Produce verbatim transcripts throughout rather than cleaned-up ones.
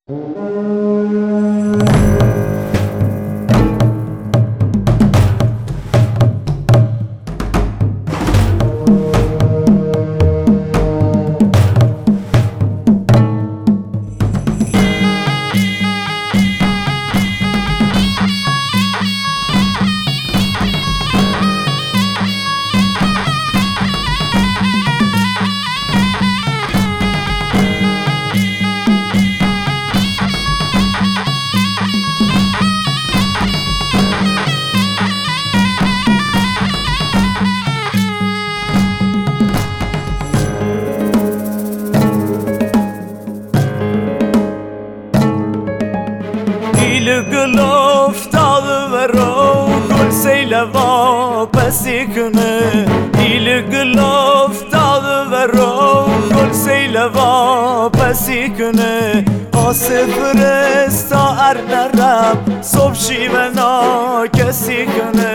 Gül oftalı ve gül seyle vapesi kını Dil gül oftalı ve gül seyle vapesi kını Asıfır esta ernerem Sobşi ve nakesi kını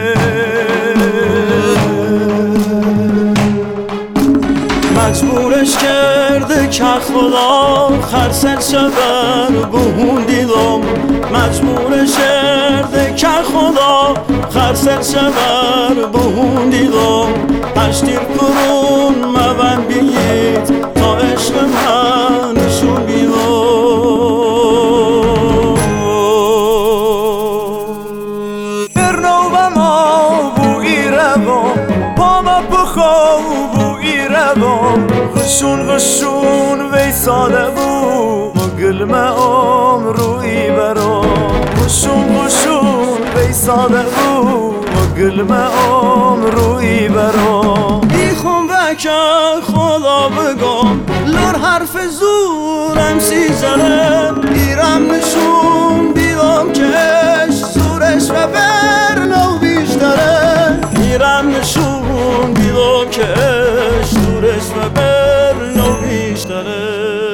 مجبورش کرده که خدا خرسن شبر بهون دیدم مجبورش کرده که خدا خرسن شبر بهون دیدم اشتیر کرون مبن بیید تا عشق من نشون بیدم برنو و ما بوی روام پاما بخواب غشون غشون ویساله بو گلمه عمروی برام غشون غشون ویساله بو گلمه عمروی برام بیخون وکر خدا بگم لور حرف زورم سیزنم ایرم نشون بیدم کش زورش و برنو بیشتره ایرم نشون بیدم کش زورش و برنو بیشتره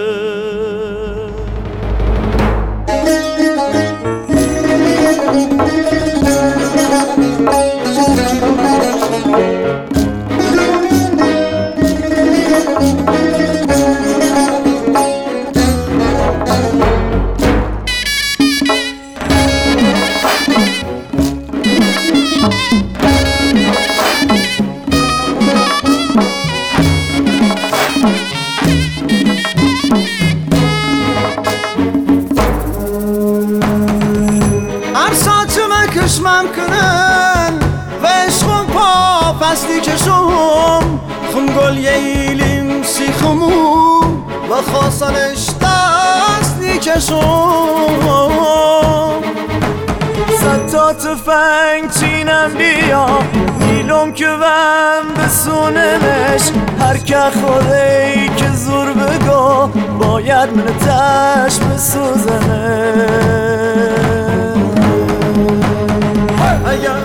کشمم کنن و عشقم پا پستی کشم خم گل ییلیم سیخمون و خواستنش دستی کشم صد تا تفنگ چینم بیا نیلم که وم بسونمش هر که خودی که زور بگو باید من تش بسوزنه اگر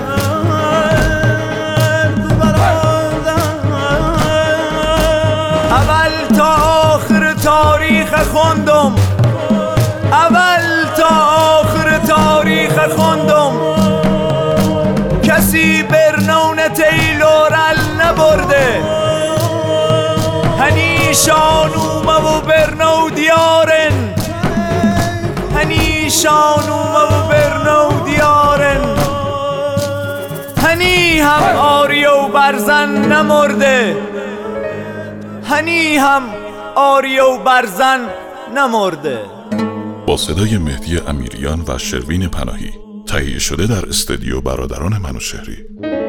تو برادم اول تا آخر تاریخ خوندم اول تا آخر تاریخ خوندم کسی برنون تیلورل نبرده هنیشان اومه و برنو دیارن هنیشان اومه و برنو دیارن هنی هم آری و برزن نمرده هنی هم آری و برزن نمرده. با صدای مهدی امیریان و شروین پناهی تهیه شده در استودیو برادران منوچهری.